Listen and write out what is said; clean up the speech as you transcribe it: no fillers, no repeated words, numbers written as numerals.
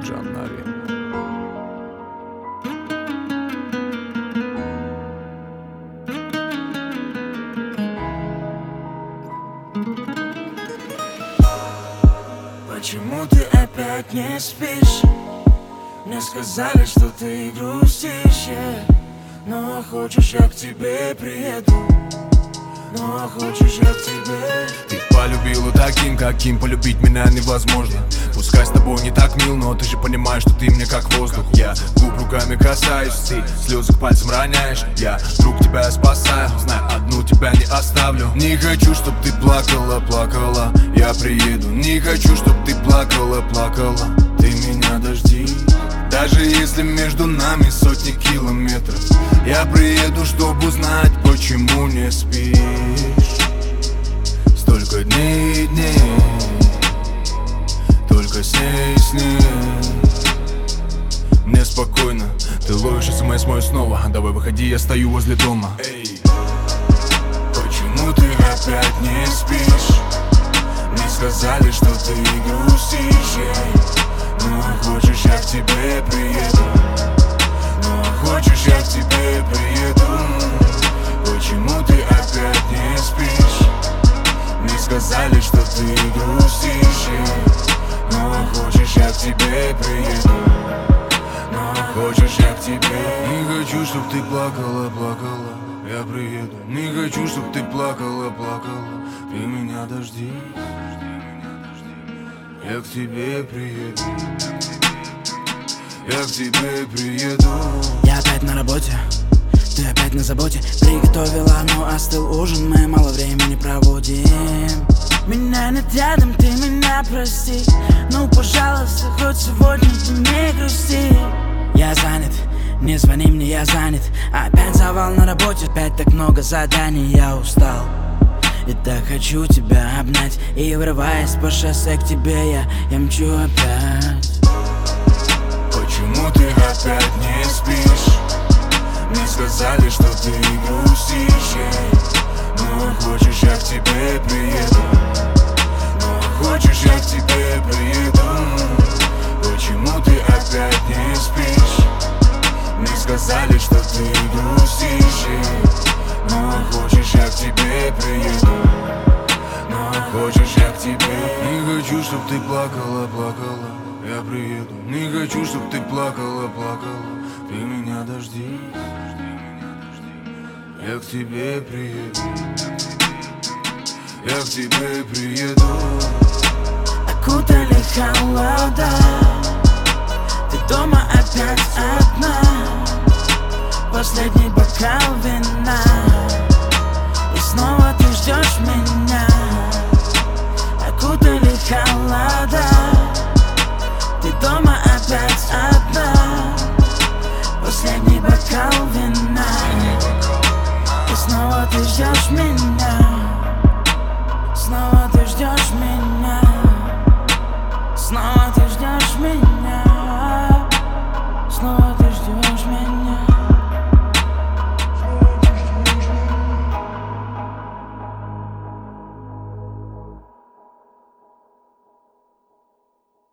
Джаннави. Почему ты опять не спишь? Мне сказали, что ты грустишь, ну а хочешь, я к тебе приеду. Ну а хочешь, я к тебе. Ты полюбила таким, каким полюбить меня невозможно. Пускай с тобой не так мил, но ты же понимаешь, что ты мне как воздух. Я губ руками касаюсь, ты слезы к пальцам роняешь. Я друг тебя спасаю, знаю, одну тебя не оставлю. Не хочу, чтоб ты плакала, плакала, я приеду. Не хочу, чтоб ты плакала, плакала, ты меня дожди. Даже если между нами сотни километров, я приеду, чтобы узнать, почему не спишь. Столько дней и дней, только с ней. Мне спокойно, ты ловишь смс мой снова. Давай выходи, я стою возле дома. Эй, почему ты опять не спишь? Мне сказали, что ты грустишь, ну а хочешь, я к тебе приеду. Ну а хочешь, я к тебе приеду. Почему ты опять не спишь? Мне сказали, что ты грустишь, ну а хочешь, я к тебе приеду. Ну а хочешь, я к тебе. Не хочу, чтоб ты плакала, плакала, я приеду. Не хочу, чтоб ты плакала, плакала, ты меня дожди. Я к тебе приеду. Я к тебе приеду. Я опять на работе, ты опять на заботе. Приготовила, но остыл ужин, мы мало времени проводим. Меня нет рядом, ты меня прости. Ну, пожалуйста, хоть сегодня ты не грусти. Я занят, не звони мне, я занят. Опять завал на работе, опять так много заданий, я устал. И так хочу тебя обнять. И врываясь по шоссе к тебе, я мчу опять. Почему ты опять не спишь? Мне сказали, что ты грустишь, ну а хочешь, я к тебе приеду. Ну а хочешь, я к тебе приеду. Почему ты опять не спишь? Мне сказали, что ты грустишь, ну а хочешь, я к тебе приеду. Ну а хочешь, я к тебе. Не хочу, чтоб ты плакала, плакала, я приеду. Не хочу, чтоб ты плакала, плакала, ты меня дожди. Я к тебе приеду. Я к тебе приеду. Окутали холода, ты дома опять одна. Последний бокал вина, и снова ты ждешь меня. Окутали холода, ты дома опять одна. Последний бокал вина, и снова ты ждешь меня. Снова ты ждешь меня. Снова ты ждешь меня. Снова